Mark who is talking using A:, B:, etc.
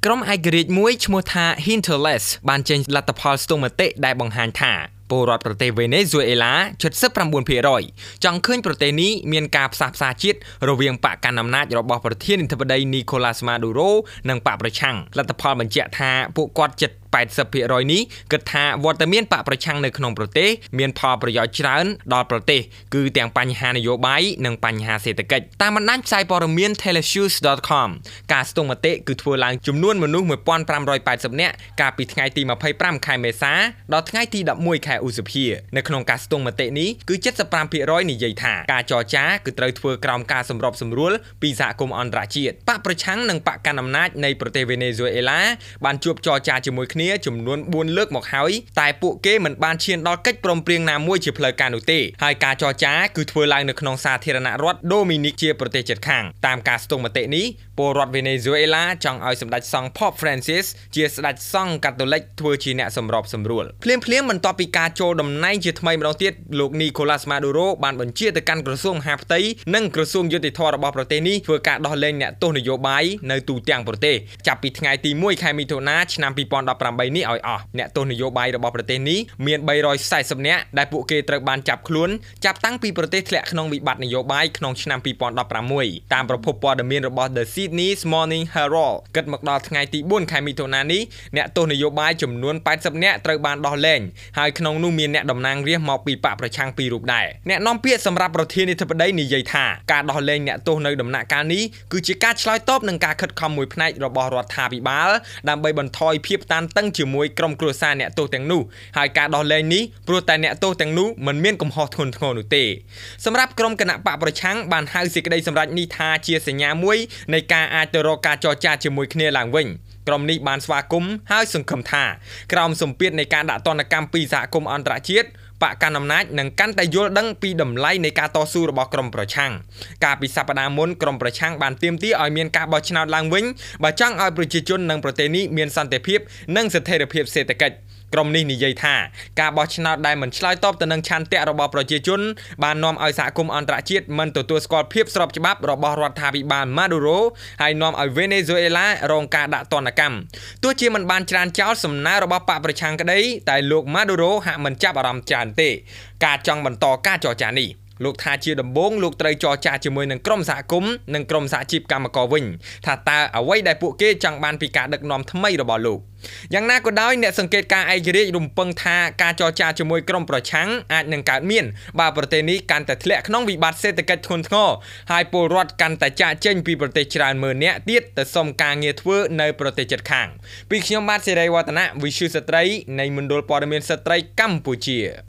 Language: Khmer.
A: ក្រុមឯករាជ្យមួយឈ្មោះថា Hinterlist បានចេញលទ្ធផលស្ទង់មតិដែលបង្ហាញថាពលរដ្ឋប្រទេសវេណេស៊ុយអេឡា 79% ចង់ឃើញប្រទេសនេះមានការផ្សះផ្សាជាតិរវាងបកកណ្ដាលអំណាចរបស់ប្រធានាធិបតីនីកូឡាស្ម៉ាឌូរ៉ូនិងបកប្រឆាំងលទ្ធផលបញ្ជាក់ថាពួកគាត់80% នេះគិតថាវត្តមានបកប្រឆាំងនៅក្នុងប្រទេសមានផលប្រយោជន៍ច្រើនដល់ប្រទេសគឺទាំងបញ្ហានយោបាយនិងបញ្ហាសេដ្ឋកិច្ចតាមបណ្ដាញផ្សាយព័ត៌មាន teleshoes.com ការស្ទង់មតិគឺធ្វើឡើងចំនួនមនុស្ស 1580 នាក់កាលពីថ្ងៃទី25 ខែមេសាដល់ថ្ងៃទី11 ខែឧសភានៅក្នុងការស្ទង់មតិនេះគឺ 75% និយាយថាការចរចាគឺត្រូវធ្វើក្រោមការសម្របសម្រួលពីសហគមន៍អន្តរជាតិបកប្រឆាំងនិងបកកណ្ដាលអំណាចនៃប្រទេសវេណេស៊ុយអេឡាបានជួបចរចាជាមួយគ្នាចំនួន4លើកមកហើយតែពួកគេមិនបានឈានដល់កិច្ចព្រមព្រៀងណាមួយជាផ្លូវការនោះទេហើយការចរចាគឺធ្វើឡើងនៅក្នុងសាធារណរដ្ឋដូមីនីកជាប្រទេសជិតខាងតាមការស្ទង់មតិនេះពលរដ្ឋវេណេស៊ុយអេឡាចង់ឲ្យសម្ដេចសង្ឃ Pope Francis ជាស្ដេចសង្ឃកាតូលិកធ្វើជាអ្នកសម្របសម្រួលភ្លាមៗបន្ទាប់ពីការចូលតំណែងជាថ្មីម្ដងទៀតលោកនីកូឡាស្ម៉ាឌូរ៉ូបានបញ្ជាទៅកាន់ក្រសួងមហាផ្ទៃនិងក្រសួងយុតិធម៌របស់ប្រទេសនេះធ្វើការដោះលែងអ្នកទោសនយោបាយនៅទូទាំងប្រទេសចាប់ពីថ្ងៃទី1ខែមិថុនាឆ្នាំ2018នេះឲ្យអស់អ្នកទោសនយោបាយរបស់ប្រទេសនេះមាន340នាក់ដែលពួកគេត្រូវបានចាប់ខ្លួនចាប់តាំងពីប្រទេសធ្លាក់ក្នុងវិបត្តិនយោបាយក្នុងឆ្នាំ2016តាមប្រភពព័ត៌មានរបស់ The Sydney Morning Herald គិតមកដល់ថ្ងៃទី4ខែមិថុនានេះអ្នកទោសនយោបាយចំនួន80នាក់ត្រូវបានដោះលែងហើយក្នុងនោះមានអ្នកតំណាងរាស្ត្រមកពីបកប្រឆាំង2រូបដែរអ្នកនាំពាក្យសម្រាប់ប្រធានាធិបតីនិយាយថាការដោះលែងអ្នកទោសនៅដំណាក់កាលនេះគឺជាការឆ្លើយតបនឹងការខិតខំមួយផ្នែករបស់រដ្ឋាភិបាលដើម្បីបន្ថយភាពតានតឹងជាមួយក្រុមគ្រួសារអ្នកទោសទាំងនោះហើយការដោះលែងនេះព្រោះតែអ្នកទោសទាំងនោះមិនមានកំហុសធ្ងន់ធ្ងរនោះទេសម្រាប់ក្រុមគណៈបកប្រឆាំងបានហៅសេចក្តីសម្រេចនេះថាជាសញ្ញាមួយនៃការអាចទៅរកការចរចាជាមួយគ្នាឡើងវិញក្រុមនេះបានស្វាគមន៍ហើយសង្ឃឹមថាក្រោមសម្ពាធនៃការដាក់ទណ្ឌកម្មពីសហគមន៍អន្តរជាតិបកកណ្ដាលអំណាចនឹងកាន់តែយល់ដឹងពីតម្លៃនៃការតស៊ូរបស់ក្រុមប្រឆាំងកាលពីសប្តាហ៍មុនក្រុមប្រឆាំងបានទាមទារឲ្យមានការបោះឆ្នោតឡើងវិញបើចង់ឲ្យប្រជាជននិងប្រទេសនេះមានសន្តិភាពនិងស្ថិរភាពសេដ្ឋកិច្ចក្រុមនេះនិយាយថាការបោះឆ្នោតដែលមិនឆ្លើយតបទៅនឹងឆន្ទៈរបស់ប្រជាជនបាននាំឲ្យសហគមន៍អន្តរជាតិមិនទទួលស្គាល់ភាពស្របច្បាប់របស់រដ្ឋាភិបាលម៉ាឌូរ៉ូហើយនាំឲ្យវេណេស៊ុយអេឡារងការដាក់ទណ្ឌកម្មទោះជាមិនបានច្រានចោលសំណើរបស់បកប្រឆាំងក្តីតែលោកម៉ាឌូរ៉ូហាក់មិនចាប់អារម្មណ៍ច្រើនទេការចង់បន្តការចរចានេះលោកថាជាដំបូងលោកត្រូវចរចាជាមួយនឹងក្រុមសហគមន៍និងក្រុមសហជីពកម្មករវិញថាតើអ្វីដែលពួកគេចង់បានពីការដឹកនាំថ្មីរបស់លោកយ៉ាងណាក៏ដោយអ្នកសង្កេតការឯករាជ្យរំពឹងថាការចរចាជាមួយក្រុមប្រឆាំងអាចនឹងកើតមានបើប្រទេសនេះកាន់តែធ្លាក់ក្នុងវិបត្តិសេដ្ឋកិច្ចធ្ងន់ធ្ងរហើយពលរដ្ឋកាន់តែចាកចេញពីប្រទេសច្រើនម៉ឺននាក់ទៀតទៅសុំការងារធ្វើនៅប្រទេសជិតខាងពីខ្ញុំបាទសេរីវឌ្ឍនៈវិទ្យុស្ត្រីនៃមណ្ឌលព័ត៌មានស្ត្រីកម្ពុជា